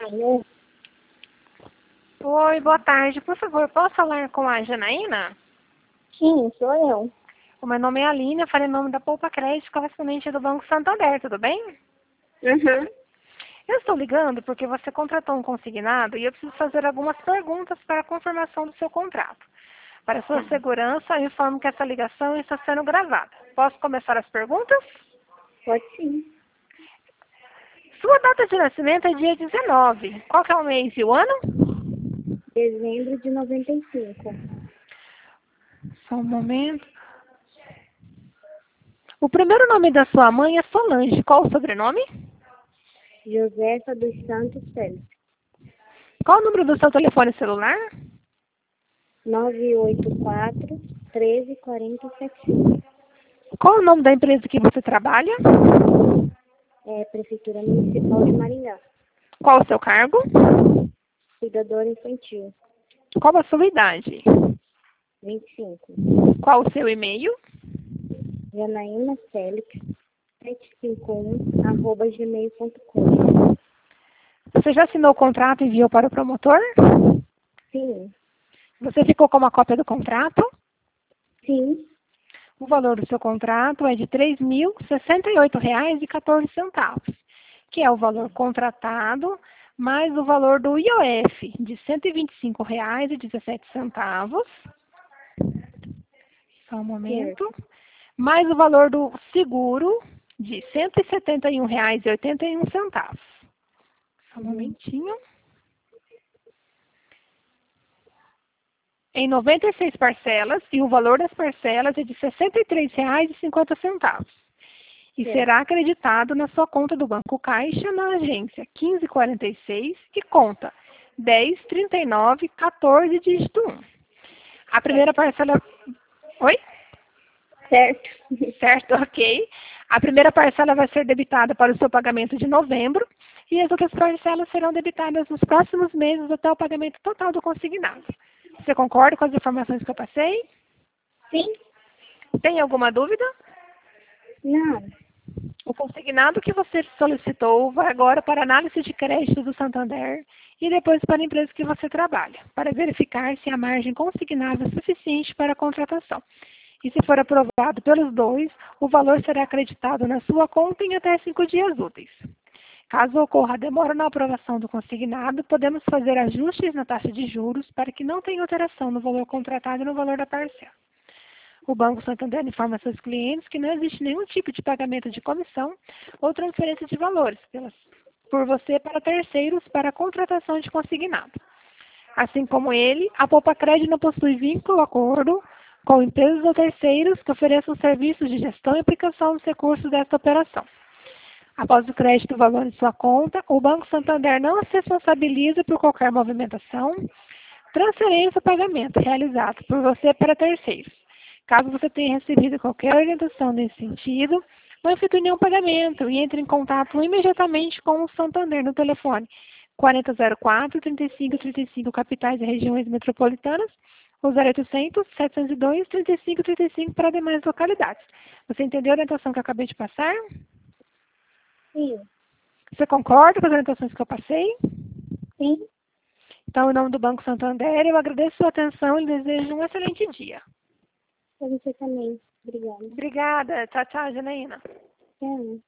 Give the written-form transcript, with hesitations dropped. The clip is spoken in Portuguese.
Alô? Oi, boa tarde. Por favor, posso falar com a Janaína? Sim, sou eu. O meu nome é Aline, eu falei em nome da Poupa Crédito, correspondente do Banco Santander, tudo bem? Uhum. Eu estou ligando porque você contratou um consignado e eu preciso fazer algumas perguntas para a confirmação do seu contrato. Para sua Tá. segurança, eu informo que essa ligação está sendo gravada. Posso começar as perguntas? Pode sim. Sua data de nascimento é dia 19. Qual que é o mês e o ano? Dezembro de 95. Só um momento. O primeiro nome da sua mãe é Solange. Qual o sobrenome? Josefa dos Santos Félix. Qual o número do seu telefone celular? 984 134075. Qual o nome da empresa que você trabalha? É Prefeitura Municipal de Maringá. Qual o seu cargo? Cuidadora infantil. Qual a sua idade? 25. Qual o seu e-mail? Janaína Félix 751@gmail.com. Você já assinou o contrato e enviou para o promotor? Sim. Você ficou com uma cópia do contrato? Sim. O valor do seu contrato é de R$ 3.068,14, que é o valor contratado mais o valor do IOF de R$ 125,17. Só um momento. Certo. Mais o valor do seguro de R$ 171,81. Só um momentinho. Em 96 parcelas, e o valor das parcelas é de R$ 63,50. E Certo. será acreditado na sua conta do Banco Caixa na agência 1546 e conta 103914 dígito 1. A primeira parcela... Oi? Certo. Certo, ok. A primeira parcela vai ser debitada para o seu pagamento de novembro e as outras parcelas serão debitadas nos próximos meses até o pagamento total do consignado. Você concorda com as informações que eu passei? Sim. Tem alguma dúvida? Não. O consignado que você solicitou vai agora para a análise de crédito do Santander e depois para a empresa que você trabalha, para verificar se a margem consignável é suficiente para a contratação. E se for aprovado pelos dois, o valor será acreditado na sua conta em até 5 dias úteis. Caso ocorra demora na aprovação do consignado, podemos fazer ajustes na taxa de juros para que não tenha alteração no valor contratado e no valor da parcela. O Banco Santander informa seus clientes que não existe nenhum tipo de pagamento de comissão ou transferência de valores por você para terceiros para a contratação de consignado. Assim como ele, a Poupa Crédito não possui vínculo ou acordo com empresas ou terceiros que ofereçam serviços de gestão e aplicação dos recursos desta operação. Após o crédito do valor em sua conta, o Banco Santander não se responsabiliza por qualquer movimentação, transferência ou pagamento realizado por você para terceiros. Caso você tenha recebido qualquer orientação nesse sentido, não efetue nenhum pagamento e entre em contato imediatamente com o Santander no telefone 4004-3535 capitais e regiões metropolitanas ou 0800-702-3535 para demais localidades. Você entendeu a orientação que eu acabei de passar? Sim. Você concorda com as orientações que eu passei? Sim. Então, em nome do Banco Santander, eu agradeço a sua atenção e desejo um excelente dia. Pra você também. Obrigada. Obrigada. Tchau, tchau, Janaína. Tchau.